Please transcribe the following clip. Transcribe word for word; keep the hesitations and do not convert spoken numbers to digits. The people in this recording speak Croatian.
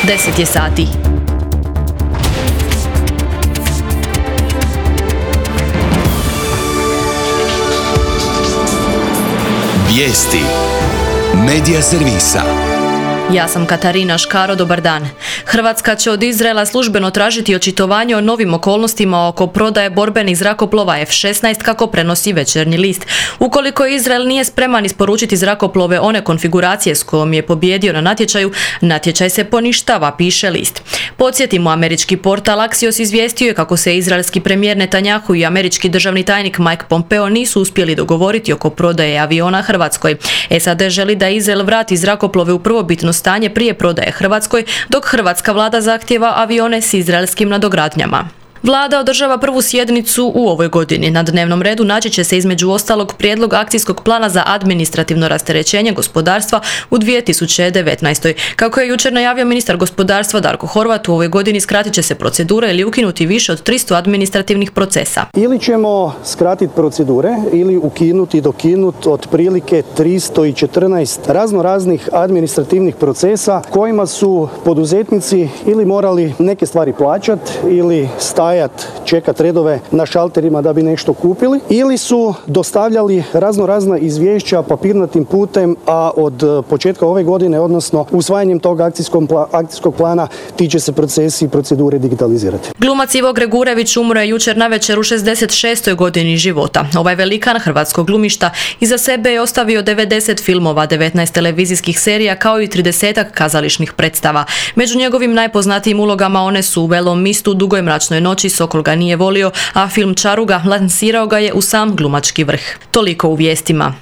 deset je sati. Vijesti Medija servisa. Ja sam Katarina Škaro, dobar dan. Hrvatska će od Izraela službeno tražiti očitovanje o novim okolnostima oko prodaje borbenih zrakoplova F šesnaest, kako prenosi Večernji list. Ukoliko Izrael nije spreman isporučiti zrakoplove one konfiguracije s kojom je pobijedio na natječaju, natječaj se poništava, piše list. Podsjetimo, američki portal Axios izvijestio je kako se izraelski premijer Netanjahu i američki državni tajnik Mike Pompeo nisu uspjeli dogovoriti oko prodaje aviona Hrvatskoj. S A D želi da Izrael vrati zrakoplove u prvobitno stanje prije prodaje Hrvatskoj, dok hrvatska vlada zahtijeva avione s izraelskim nadogradnjama. Vlada održava prvu sjednicu u ovoj godini. Na dnevnom redu naći će se između ostalog prijedlog akcijskog plana za administrativno rasterećenje gospodarstva u dvije tisuće devetnaestoj. Kako je jučer najavio ministar gospodarstva Darko Horvat, u ovoj godini skratit će se procedura ili ukinuti više od tristo administrativnih procesa. Ili ćemo skratiti procedure ili ukinuti i dokinuti otprilike tristo četrnaest razno raznih administrativnih procesa kojima su poduzetnici ili morali neke stvari plaćati ili stajati čekat redove na šalterima da bi nešto kupili, ili su dostavljali razno razna izvješća papirnatim putem, a od početka ove godine, odnosno usvajanjem tog akcijskog plana, ti će se procesi i procedure digitalizirati. Glumac Ivo Gregurević umro je jučer navečer u šezdeset šestoj godini života. Ovaj velikan hrvatskog glumišta iza sebe je ostavio devedeset filmova, devetnaest televizijskih serija kao i tridesetak kazališnih predstava. Među njegovim najpoznatijim ulogama one su u Velom mistu, Dugoj mračnoj noći, Sokol ga nije volio, a film Čaruga lansirao ga je u sam glumački vrh. Toliko u vijestima.